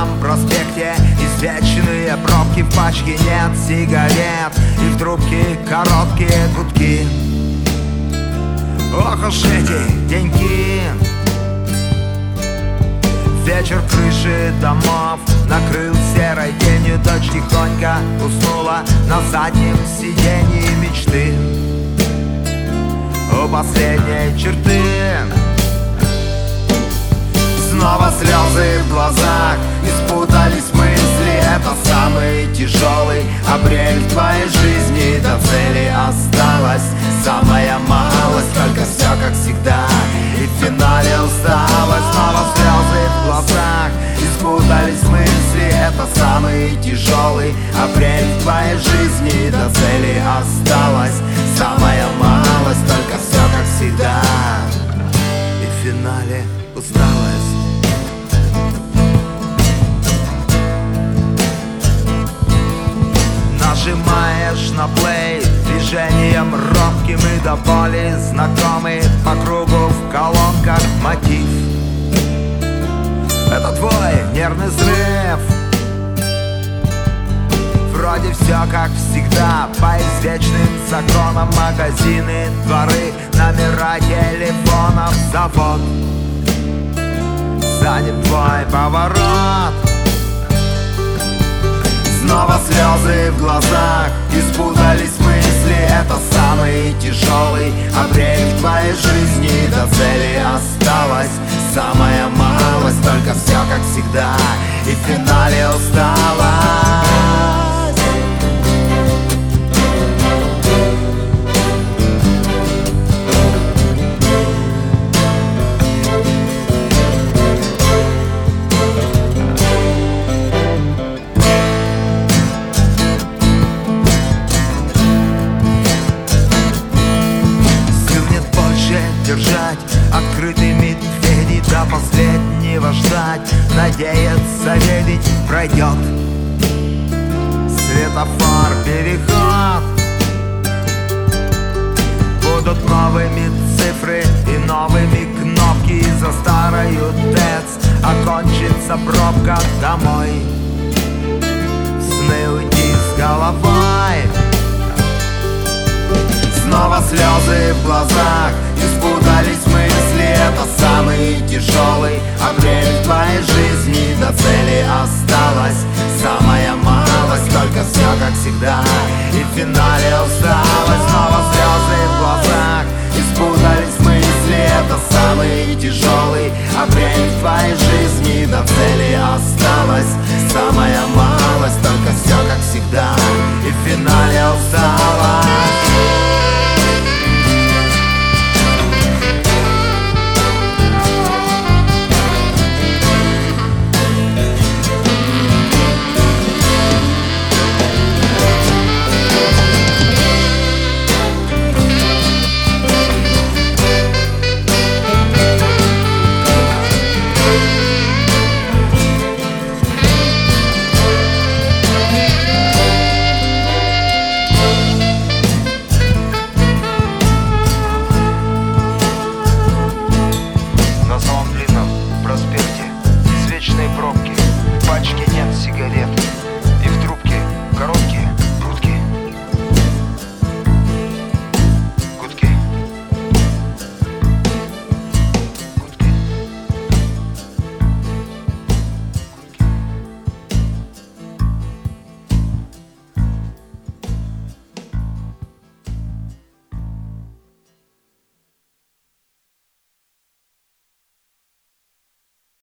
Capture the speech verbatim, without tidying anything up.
Невском проспекте извечные пробки, в пачке нет сигарет и в трубке короткие гудки. Ох уж эти деньки! Вечер крыши домов накрыл серой тенью, дочь тихонько уснула на заднем сиденье мечты. У последней черты снова слезы в глазах, испутались мысли. Это самый тяжелый апрель в твоей жизни. До цели осталась самая малость, только все как всегда, и в финале усталость. Снова слезы в глазах, испутались мысли. Это самый тяжелый апрель в твоей жизни. До цели осталась самая малость, только все как всегда, и в финале усталость. Нажимаешь на плей движением робким и до боли знакомый по кругу в колонках мотив. Это твой нервный взрыв. Вроде все как всегда, по извечным законам. Магазины, дворы, номера телефонов, завод. Занят твой поворот. Снова слезы в глазах, испутались мысли. Это самый тяжелый апрель в твоей жизни. До цели осталась самая малость, только все как всегда, и в финале усталость. Держать открытыми двери, до последнего ждать, надеяться, верить, пройдет светофор, переход. Будут новыми цифры и новыми кнопки. За старою ТЭЦ окончится пробка домой. В сны уйти с головой. Снова слезы в глазах, испутались мысли. Это самый тяжелый апрель в твоей жизни. До цели осталась самая малость, только все как всегда, и в финале усталость.